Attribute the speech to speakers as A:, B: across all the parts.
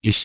A: Ich,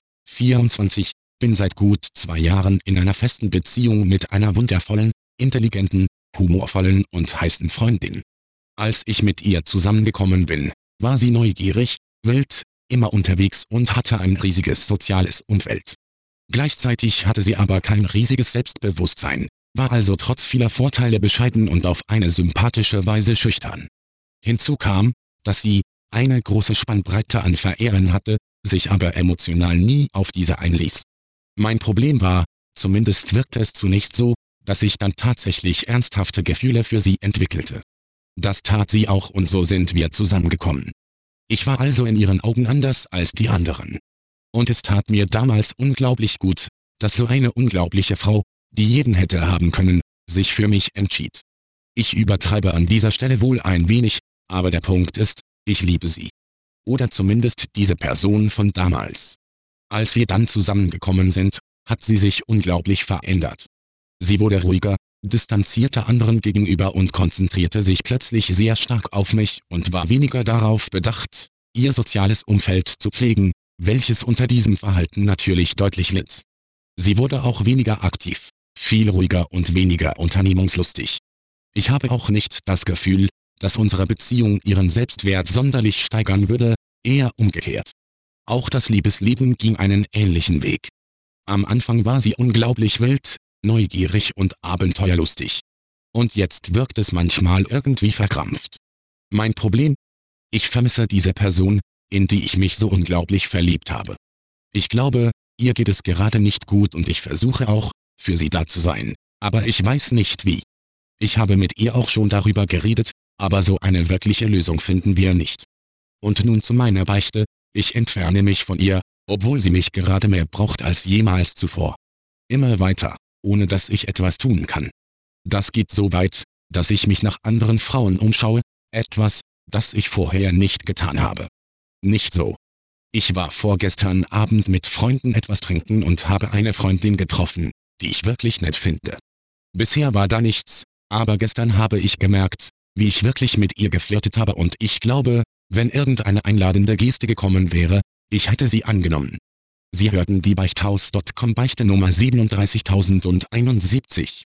A: 24, bin seit gut 2 Jahren in einer festen Beziehung mit einer wundervollen, intelligenten, humorvollen und heißen Freundin. Als ich mit ihr zusammengekommen bin, war sie neugierig, wild, immer unterwegs und hatte ein riesiges soziales Umfeld. Gleichzeitig hatte sie aber kein riesiges Selbstbewusstsein, war also trotz vieler Vorteile bescheiden und auf eine sympathische Weise schüchtern. Hinzu kam, dass sie eine große Spannbreite an Verehrern hatte, sich aber emotional nie auf diese einließ. Mein Problem war, zumindest wirkte es zunächst so, dass ich dann tatsächlich ernsthafte Gefühle für sie entwickelte. Das tat sie auch und so sind wir zusammengekommen. Ich war also in ihren Augen anders als die anderen. Und es tat mir damals unglaublich gut, dass so eine unglaubliche Frau, die jeden hätte haben können, sich für mich entschied. Ich übertreibe an dieser Stelle wohl ein wenig, aber der Punkt ist, ich liebe sie. Oder zumindest diese Person von damals. Als wir dann zusammengekommen sind, hat sie sich unglaublich verändert. Sie wurde ruhiger, distanzierter anderen gegenüber und konzentrierte sich plötzlich sehr stark auf mich und war weniger darauf bedacht, ihr soziales Umfeld zu pflegen, welches unter diesem Verhalten natürlich deutlich litt. Sie wurde auch weniger aktiv, viel ruhiger und weniger unternehmungslustig. Ich habe auch nicht das Gefühl, dass unsere Beziehung ihren Selbstwert sonderlich steigern würde, eher umgekehrt. Auch das Liebesleben ging einen ähnlichen Weg. Am Anfang war sie unglaublich wild, neugierig und abenteuerlustig. Und jetzt wirkt es manchmal irgendwie verkrampft. Mein Problem? Ich vermisse diese Person, in die ich mich so unglaublich verliebt habe. Ich glaube, ihr geht es gerade nicht gut und ich versuche auch, für sie da zu sein, aber ich weiß nicht wie. Ich habe mit ihr auch schon darüber geredet, aber so eine wirkliche Lösung finden wir nicht. Und nun zu meiner Beichte, ich entferne mich von ihr, obwohl sie mich gerade mehr braucht als jemals zuvor. Immer weiter, ohne dass ich etwas tun kann. Das geht so weit, dass ich mich nach anderen Frauen umschaue, etwas, das ich vorher nicht getan habe. Nicht so. Ich war vorgestern Abend mit Freunden etwas trinken und habe eine Freundin getroffen, die ich wirklich nett finde. Bisher war da nichts, aber gestern habe ich gemerkt, wie ich wirklich mit ihr geflirtet habe und ich glaube, wenn irgendeine einladende Geste gekommen wäre, ich hätte sie angenommen. Sie hörten die Beichthaus.com Beichte Nummer 37071.